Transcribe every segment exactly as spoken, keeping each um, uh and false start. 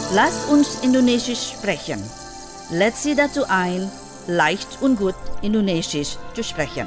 Lass uns Indonesisch sprechen. Let's Sie dazu ein, leicht und gut Indonesisch zu sprechen.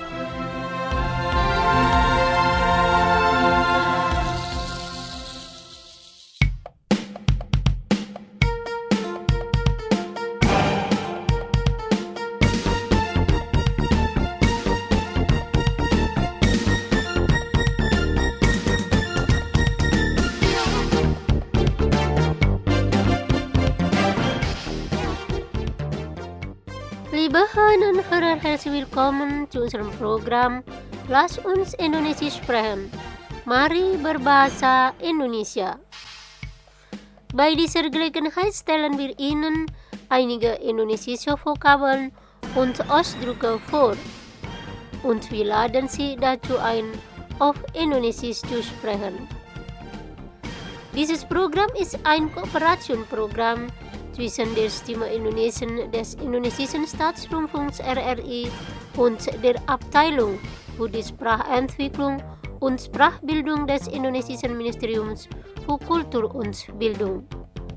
Liebe Hörner und Hörer, herzlich willkommen zu unserem Programm Lass uns Indonesisch sprechen. Mari berbahasa Indonesia. Bei dieser Gelegenheit stellen wir Ihnen einige indonesische Vokabeln und Ausdrücke vor und wir laden Sie dazu ein, auf Indonesisch zu sprechen. Dieses Programm ist ein Kooperationsprogramm zwischen der Stimme Indonesien des Indonesischen Staatsrundfunks R R I und der Abteilung für die Sprachentwicklung und Sprachbildung des Indonesischen Ministeriums für Kultur und Bildung.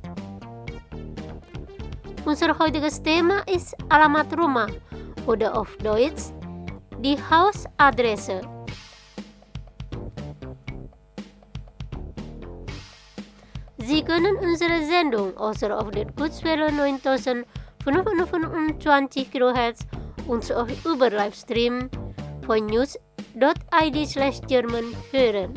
Unser heutiges Thema ist Alamat Rumah oder auf Deutsch die Hausadresse. Sie können unsere Sendung außer auf der Kurzwelle neuntausendfünfhundertfünfundzwanzig Kilohertz und auch über Livestream von news dot i d slash German hören.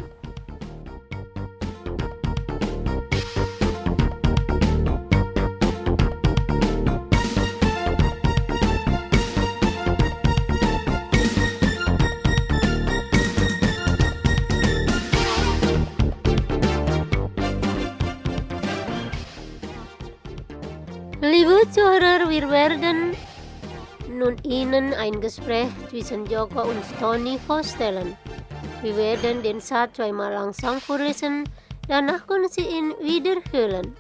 Liebe Zuhörer, wir werden nun Ihnen ein Gespräch zwischen Joko und Tony vorstellen. Wir werden den Satz zweimal langsam vorlesen, danach können Sie ihn wiederholen.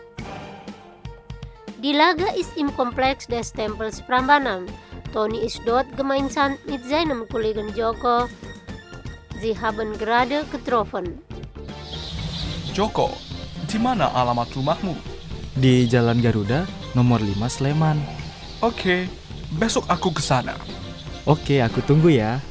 Die Lage ist im Komplex des Tempels Prambanan. Tony ist dort gemeinsam mit seinem Kollegen Joko. Sie haben gerade getroffen. Joko, di mana alamat rumahmu? Di Jalan Garuda, nomor lima Sleman. Oke, besok aku ke sana. Oke, aku tunggu ya.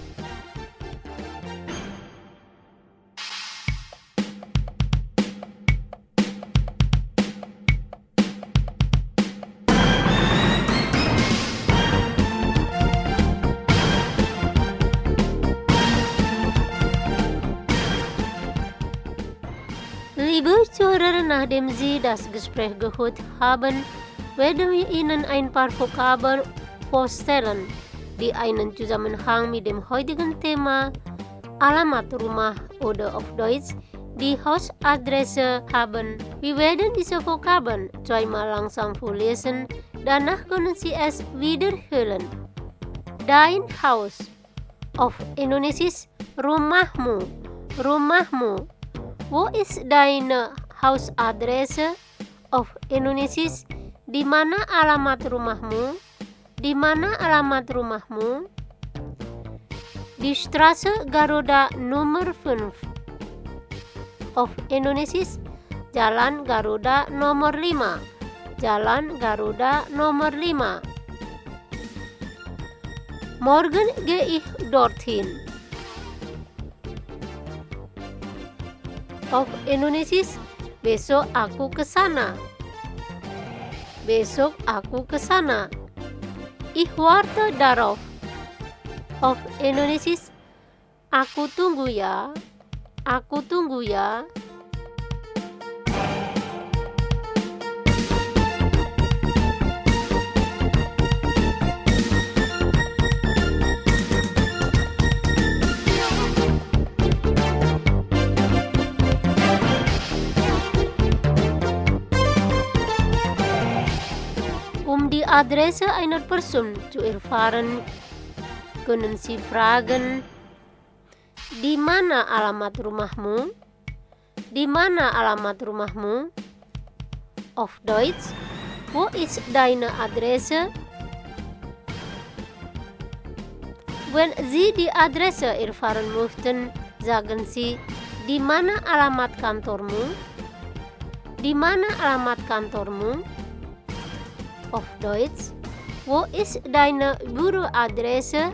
Liebe Zuhörer, nachdem Sie das Gespräch gehört haben, werden wir Ihnen ein paar Vokabeln vorstellen, die einen Zusammenhang mit dem heutigen Thema Alamat Rumah oder auf Deutsch die Hausadresse haben. Wir werden diese Vokabeln zweimal langsam vorlesen, danach können Sie es wiederholen. Dein Haus, auf Indonesisch rumahmu, rumahmu. Wo ist deine Hausadresse? Auf Indonesisch, di mana alamat rumahmu? Di mana alamat rumahmu? Di Straße Garuda Nummer fünf. Auf Indonesisch, Jalan Garuda nomor lima. Jalan Garuda nomor lima. Morgen gehe ich dorthin. Auf Indonesisch, besok aku ke sana. Besok aku ke sana. Ich warte darauf. Auf Indonesisch, aku tunggu ya. Aku tunggu ya. Um die Adresse einer Person zu erfahren, können Sie fragen, di mana alamat rumahmu? Di mana alamat rumahmu? Auf Deutsch, wo ist deine Adresse? Wenn Sie die Adresse erfahren möchten, sagen Sie, di mana alamat kantormu? Di mana alamat kantormu? Auf Deutsch, wo ist deine Büroadresse?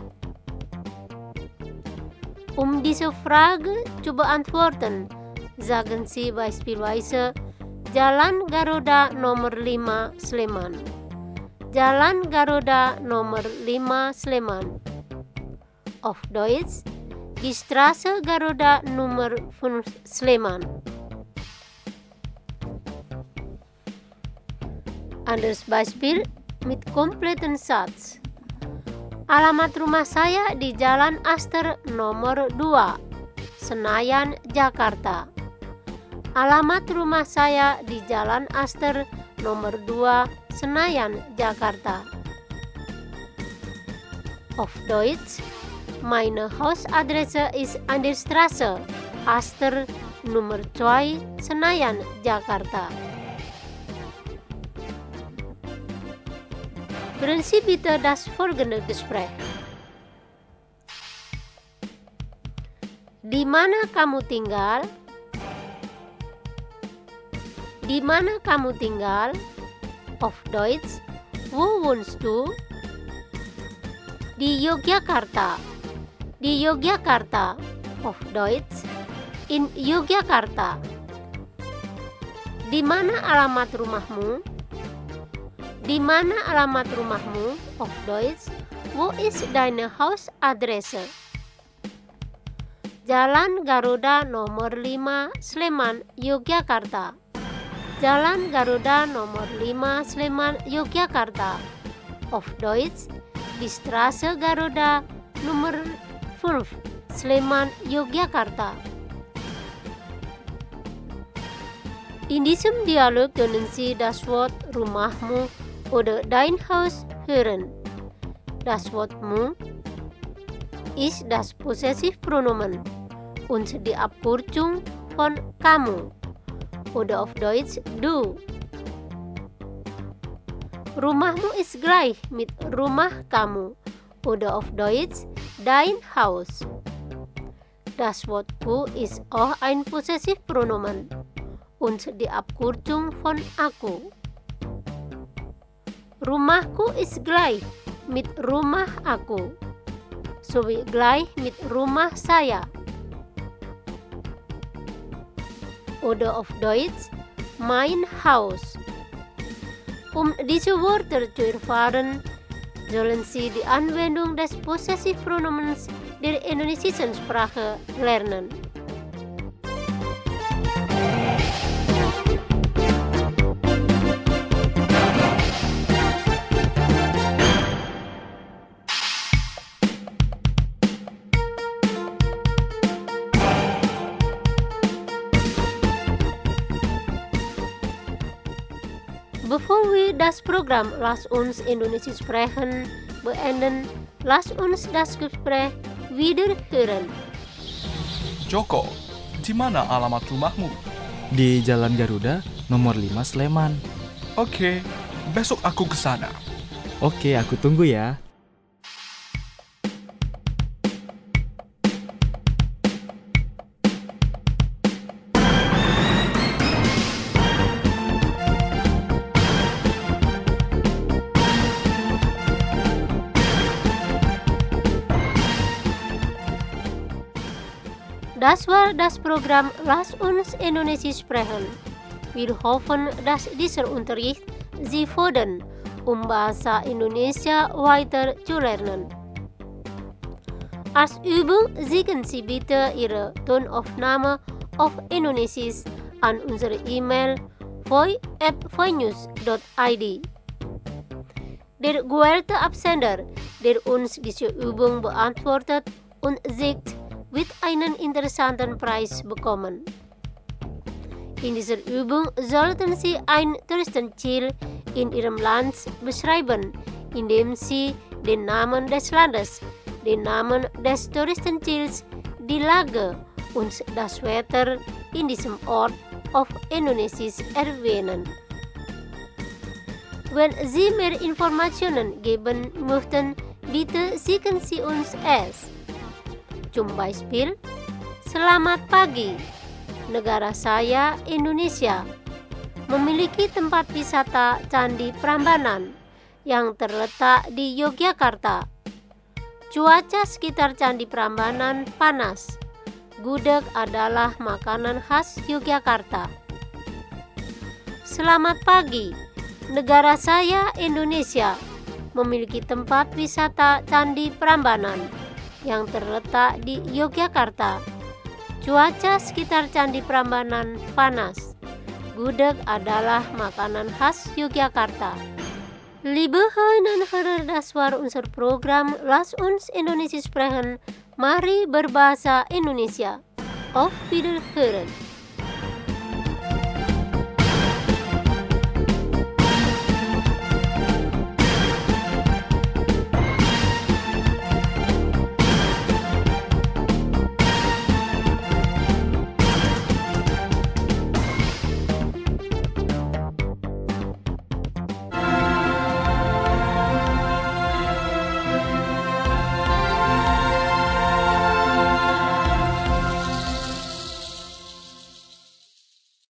Um diese Frage zu beantworten, sagen Sie beispielsweise Jalan Garuda nomor lima Sleman. Jalan Garuda nomor lima Sleman. Auf Deutsch, die Straße Garuda Nummer fünf Sleman. Anderes Beispiel mit kompletten Satz. Alamat rumah saya di Jalan Aster nomor dua, Senayan, Jakarta. Alamat rumah saya di Jalan Aster nomor dua, Senayan, Jakarta. Auf Deutsch, meine Hausadresse ist an der Straße Aster Nummer zwei, Senayan, Jakarta. Hören Sie bitte das folgende Gespräch. Di mana kamu tinggal? Di mana kamu tinggal? Auf Deutsch, wo wohnst du? Di Yogyakarta. Di Yogyakarta. Auf Deutsch, in Yogyakarta. Di mana alamat rumahmu? Di mana alamat rumahmu? Auf Deutsch, wo ist deine Hausadresse? Jalan Garuda nomor lima, Sleman, Yogyakarta. Jalan Garuda nomor lima, Sleman, Yogyakarta. Auf Deutsch, die Straße Garuda Nummer fünf, Sleman, Yogyakarta. In diesem Dialog können Sie das Wort rumahmu oder dein Haus hören. Das Wort mu ist das Possessivpronomen und die Abkürzung von kamu oder auf Deutsch du. Rumahmu ist gleich mit rumah kamu oder auf Deutsch dein Haus. Das Wort ku ist auch ein Possessivpronomen und die Abkürzung von aku. Rumahku ist gleich mit rumah aku, sowie gleich mit rumah saya. Oder auf Deutsch, mein Haus. Um diese Wörter zu erfahren, sollen Sie die Anwendung des Possessivpronomens der indonesischen Sprache lernen. Bevor wir das Programm Lass uns Indonesisch sprechen beenden, lass uns das Gespräch wieder hören. Joko, di mana alamat rumahmu? Di Jalan Garuda nomor lima Sleman. Oke, besok aku ke sana. Oke, aku tunggu ya. Das war das Programm Lass uns Indonesisch sprechen. Wir hoffen, dass dieser Unterricht Sie fördern, um Bahasa Indonesia weiter zu lernen. Als Übung schicken Sie bitte Ihre Tonaufnahme auf Indonesisch an unsere E-Mail voi at voinews dot i d. Der gewählte Absender, der uns diese Übung beantwortet und schickt, wird einen interessanten Preis bekommen. In dieser Übung sollten Sie ein Touristenziel in Ihrem Land beschreiben, indem Sie den Namen des Landes, den Namen des Touristenziels, die Lage und das Wetter in diesem Ort auf Indonesisch erwähnen. Wenn Sie mehr Informationen geben möchten, bitte schicken Sie uns es. Zum Beispiel, selamat pagi, negara saya Indonesia. memiliki tempat wisata Candi Prambanan yang terletak di Yogyakarta. Cuaca sekitar Candi Prambanan panas. Gudeg adalah makanan khas Yogyakarta. Selamat pagi. Negara saya, Indonesia, memiliki tempat wisata Candi Prambanan yang terletak di Yogyakarta. Cuaca sekitar Candi Prambanan panas. Gudeg adalah makanan khas Yogyakarta. Liebe Hörer und Hörer, das war unser Programm Lass uns Indonesisch sprechen. Mari berbahasa Indonesia. Auf Wiederhören.